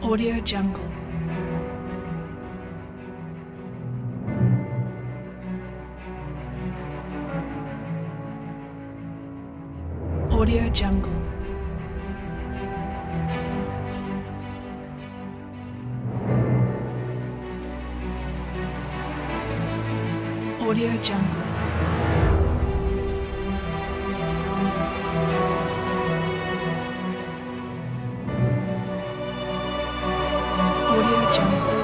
Audio Jungle. Audio Jungle. Audio Jungle. Audio Jungle.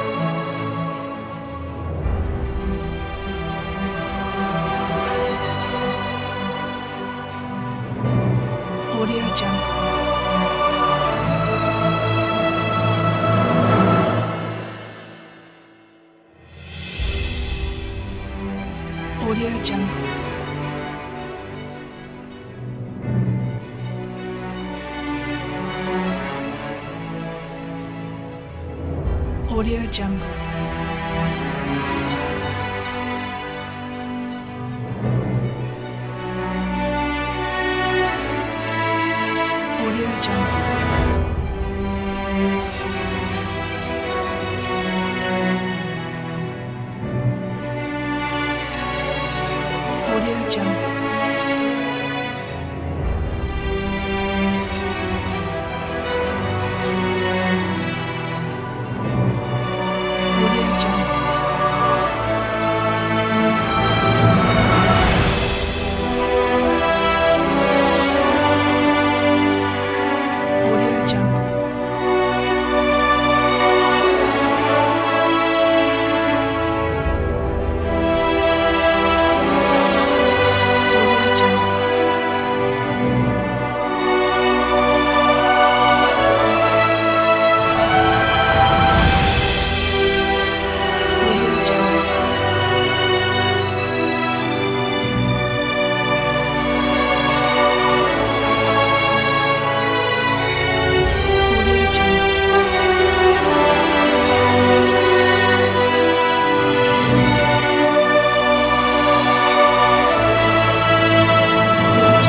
Audio Jungle. Audio Jungle. Audio Jungle. Audio Jungle. Audio Jungle. Audio Jungle. Audio Jungle. Audio Jungle. Audio Jungle. Audio Jungle. Audio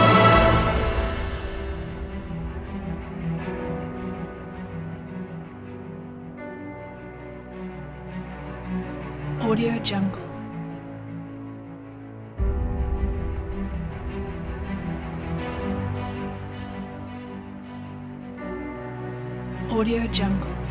Jungle. Audio Jungle. Audio Jungle.